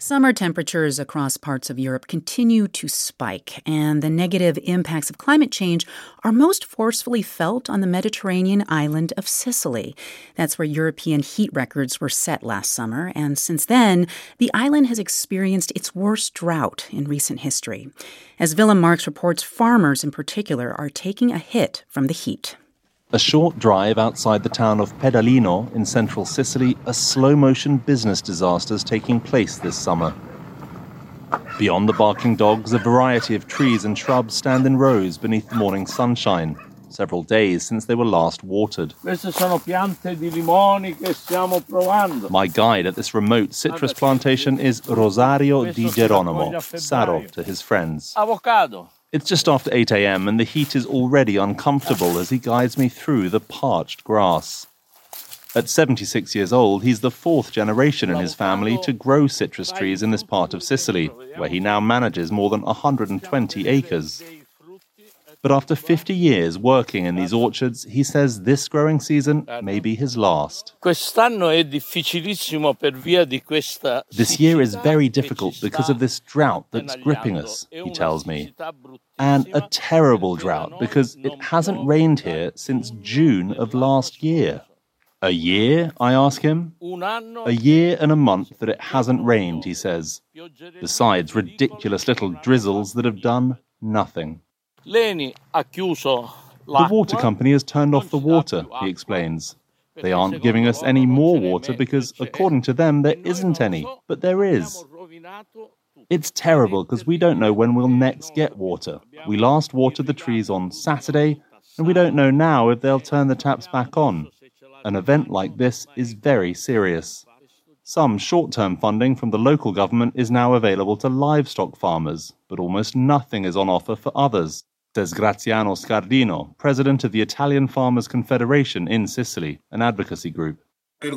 Summer temperatures across parts of Europe continue to spike, and the negative impacts of climate change are most forcefully felt on the Mediterranean island of Sicily. That's where European heat records were set last summer, and since then, the island has experienced its worst drought in recent history. As Willem Marx reports, farmers in particular are taking a hit from the heat. A short drive outside the town of Pedalino in central Sicily, a slow-motion business disaster is taking place this summer. Beyond the barking dogs, a variety of trees and shrubs stand in rows beneath the morning sunshine, several days since they were last watered. My guide at this remote citrus plantation is Rosario Di Geronimo, Saro to his friends. Avocado. It's just after 8 a.m. and the heat is already uncomfortable as he guides me through the parched grass. At 76 years old, he's the fourth generation in his family to grow citrus trees in this part of Sicily, where he now manages more than 120 acres. But after 50 years working in these orchards, he says this growing season may be his last. This year is very difficult because of this drought that's gripping us, he tells me. And a terrible drought because it hasn't rained here since June of last year. A year, I ask him? A year and a month that it hasn't rained, he says. Besides ridiculous little drizzles that have done nothing. The water company has turned off the water, he explains. They aren't giving us any more water because, according to them, there isn't any, but there is. It's terrible because we don't know when we'll next get water. We last watered the trees on Saturday, and we don't know now if they'll turn the taps back on. An event like this is very serious. Some short-term funding from the local government is now available to livestock farmers, but almost nothing is on offer for others, says Graziano Scardino, president of the Italian Farmers Confederation in Sicily, an advocacy group. The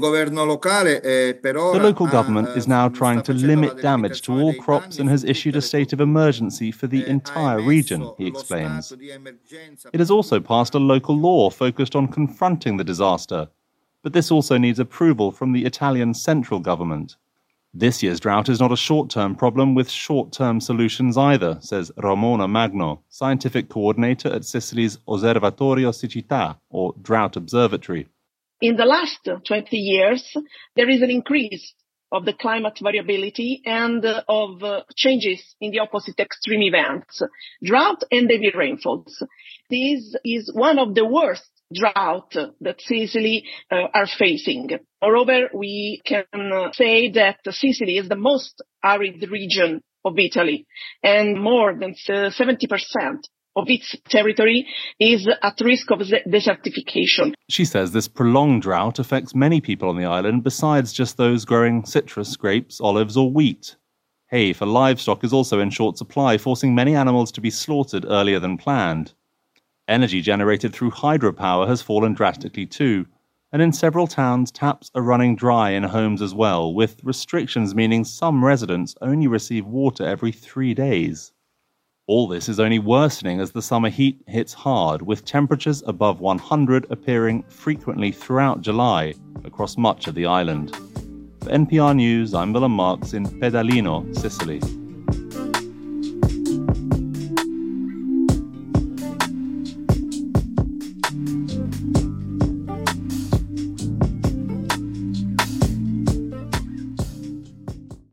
local government is now trying to limit damage to all crops and has issued a state of emergency for the entire region, he explains. It has also passed a local law focused on confronting the disaster, but this also needs approval from the Italian central government. This year's drought is not a short-term problem with short-term solutions either, says Ramona Magno, scientific coordinator at Sicily's Osservatorio Siccità, or Drought Observatory. In the last 20 years, there is an increase of the climate variability and of changes in the opposite extreme events, drought and heavy rainfalls. This is one of the worst drought that Sicily are facing. Moreover, we can say that Sicily is the most arid region of Italy, and more than 70% of its territory is at risk of desertification. She says this prolonged drought affects many people on the island besides just those growing citrus, grapes, olives or wheat. Hay for livestock is also in short supply, forcing many animals to be slaughtered earlier than planned. Energy generated through hydropower has fallen drastically too, and in several towns taps are running dry in homes as well, with restrictions meaning some residents only receive water every 3 days. All this is only worsening as the summer heat hits hard, with temperatures above 100 appearing frequently throughout July across much of the island. For NPR News, I'm Willem Marx in Pedalino, Sicily.